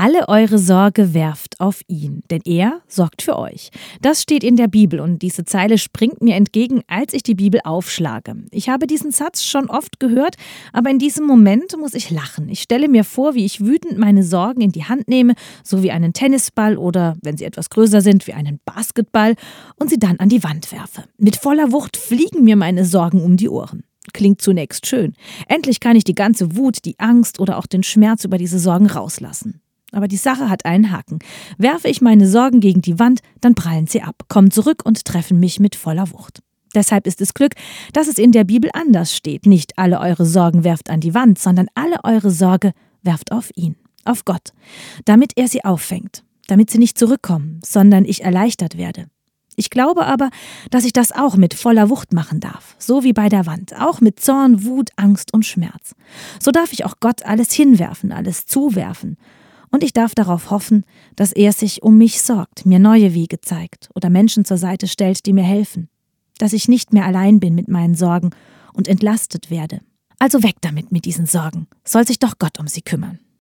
Alle eure Sorge werft auf ihn, denn er sorgt für euch. Das steht in der Bibel und diese Zeile springt mir entgegen, als ich die Bibel aufschlage. Ich habe diesen Satz schon oft gehört, aber in diesem Moment muss ich lachen. Ich stelle mir vor, wie ich wütend meine Sorgen in die Hand nehme, so wie einen Tennisball oder, wenn sie etwas größer sind, wie einen Basketball und sie dann an die Wand werfe. Mit voller Wucht fliegen mir meine Sorgen um die Ohren. Klingt zunächst schön. Endlich kann ich die ganze Wut, die Angst oder auch den Schmerz über diese Sorgen rauslassen. Aber die Sache hat einen Haken. Werfe ich meine Sorgen gegen die Wand, dann prallen sie ab, kommen zurück und treffen mich mit voller Wucht. Deshalb ist es Glück, dass es in der Bibel anders steht. Nicht alle eure Sorgen werft an die Wand, sondern alle eure Sorge werft auf ihn, auf Gott, damit er sie auffängt, damit sie nicht zurückkommen, sondern ich erleichtert werde. Ich glaube aber, dass ich das auch mit voller Wucht machen darf, so wie bei der Wand, auch mit Zorn, Wut, Angst und Schmerz. So darf ich auch Gott alles hinwerfen, alles zuwerfen. Und ich darf darauf hoffen, dass er sich um mich sorgt, mir neue Wege zeigt oder Menschen zur Seite stellt, die mir helfen. Dass ich nicht mehr allein bin mit meinen Sorgen und entlastet werde. Also weg damit mit diesen Sorgen, soll sich doch Gott um sie kümmern.